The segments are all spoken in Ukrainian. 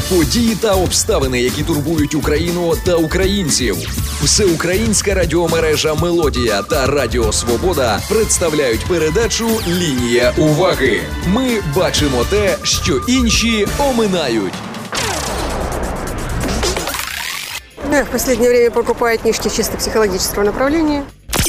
Події та обставини, які турбують Україну та українців. Всеукраїнська радіомережа «Мелодія» та Радіо Свобода представляють передачу «Лінія уваги». Ми бачимо те, що інші оминають. В последнее время покупают книжки чисто психологического направления.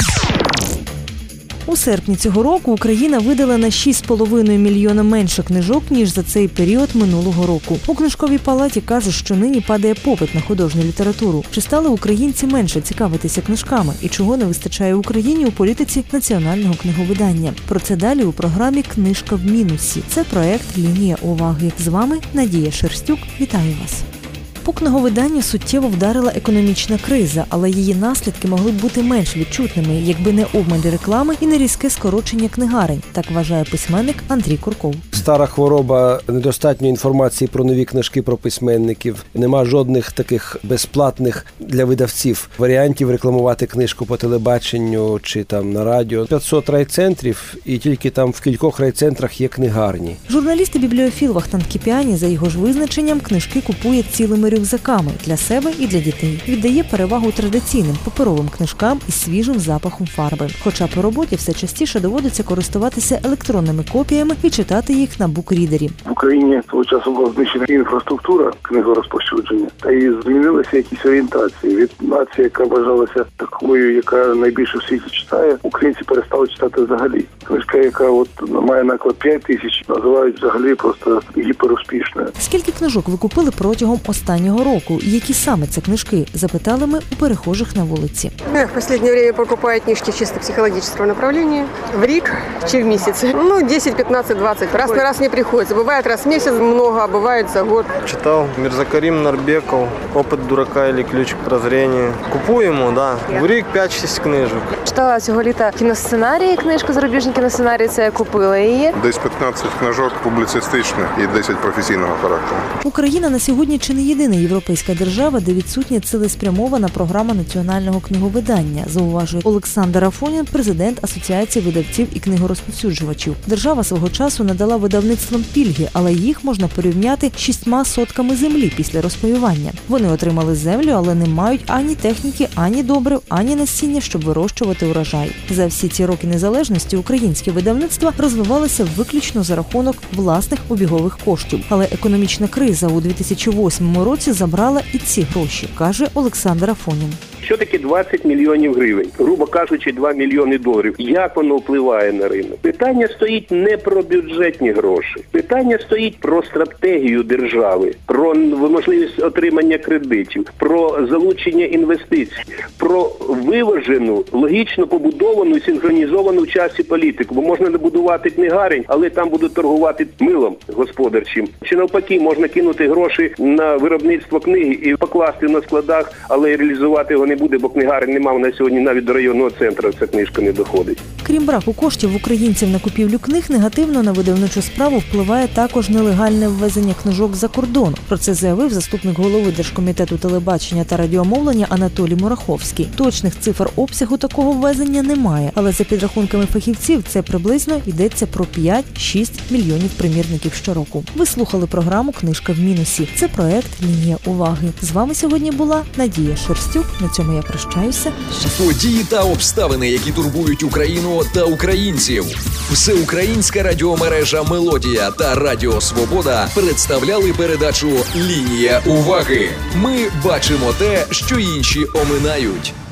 У серпні цього року Україна видала на 6,5 мільйона менше книжок, ніж за цей період минулого року. У книжковій палаті кажуть, що нині падає попит на художню літературу. Чи стали українці менше цікавитися книжками? І чого не вистачає Україні у політиці національного книговидання? Про це далі у програмі «Книжка в мінусі». Це проект «Лінія уваги». З вами Надія Шерстюк. Вітаю вас. По книговиданню суттєво вдарила економічна криза, але її наслідки могли б бути менш відчутними, якби не обмаль реклами і не різке скорочення книгарень, так вважає письменник Андрій Курков. Стара хвороба, недостатньо інформації про нові книжки про письменників. Нема жодних таких безплатних для видавців варіантів рекламувати книжку по телебаченню чи там на радіо. 500 райцентрів, і тільки там в кількох райцентрах є книгарні. Журналіст і бібліофіл Вахтанг Кіпіані, за його ж визначенням, книжки купує цілими рюкзаками для себе і для дітей. Віддає перевагу традиційним паперовим книжкам із свіжим запахом фарби. Хоча по роботі все частіше доводиться користуватися електронними копіями і читати їх на букрідері. В Україні того часу була знищена інфраструктура книгорозповсюдження, та і змінилися якісь орієнтації. Від нації, яка вважалася такою, яка найбільше в світі читає, українці перестали читати взагалі. Книжка, яка має наклад 5 тисяч, називають взагалі просто гіперуспішною. Скільки книжок ви купили протягом останнього року? Які саме це книжки? Запитали ми у перехожих на вулиці. В последнее время покупают книжки чисто психологического направления. В рік чи в місяць. 10, 15, 20. Раз на раз не приходится. Бывает раз в месяц много, а бывает за год. Читал Мирзакарим Нарбеков, «Опыт дурака» или «Ключ к прозрению». Купуємо, да. В рік 5-6 книжок. Читала цього літа кіносценарії, книжку «Зарубіжні кіносценарії», це я купила її. Десь 15 книжок публіцистичних і 10 професійного характеру. Україна на сьогодні чи не єдина європейська держава, де відсутня цілеспрямована програма національного книговидання, зауважує Олександр Афонін, президент Асоціації видавців і книгорозповсюджувачів. Держава свого часу надала видавництвам пільги, але їх можна порівняти 6 сотками землі після розпаювання. Вони отримали землю, але не мають ані техніки, ані добрив, ані насіння, щоб вирощувати урожай. За всі ці роки незалежності українські видавництва розвивалися виключно за рахунок власних обігових коштів. Але економічна криза у 2008 році забрала і ці гроші, каже Олександр Афонін. Що таке 20 мільйонів гривень? Грубо кажучи, 2 мільйони доларів. Як воно впливає на ринок? Питання стоїть не про бюджетні гроші. Питання стоїть про стратегію держави, про можливість отримання кредитів, про залучення інвестицій, про виважену, логічно побудовану і синхронізовану в часі політику. Бо можна не будувати книгарень, але там будуть торгувати милом господарчим. Чи навпаки, можна кинути гроші на виробництво книги і покласти на складах, але реалізувати його не буде, бо книгарень немає на сьогодні, навіть до районного центру ця книжка не доходить. Крім браку коштів українців на купівлю книг, негативно на видавничу справу впливає також нелегальне ввезення книжок за кордон. Про це заявив заступник голови Держкомітету телебачення та радіомовлення Анатолій Мураховський. Точних цифр обсягу такого ввезення немає, але за підрахунками фахівців це приблизно йдеться про 5-6 мільйонів примірників щороку. Ви слухали програму «Книжка в мінусі». Це проект «Лінія уваги». З вами сьогодні була Надія Шерстюк. На цьому я прощаюся. Події та обставини, які турбують Україну та українців. Всеукраїнська радіомережа «Мелодія» та Радіо Свобода представляли передачу «Лінія уваги». Ми бачимо те, що інші оминають.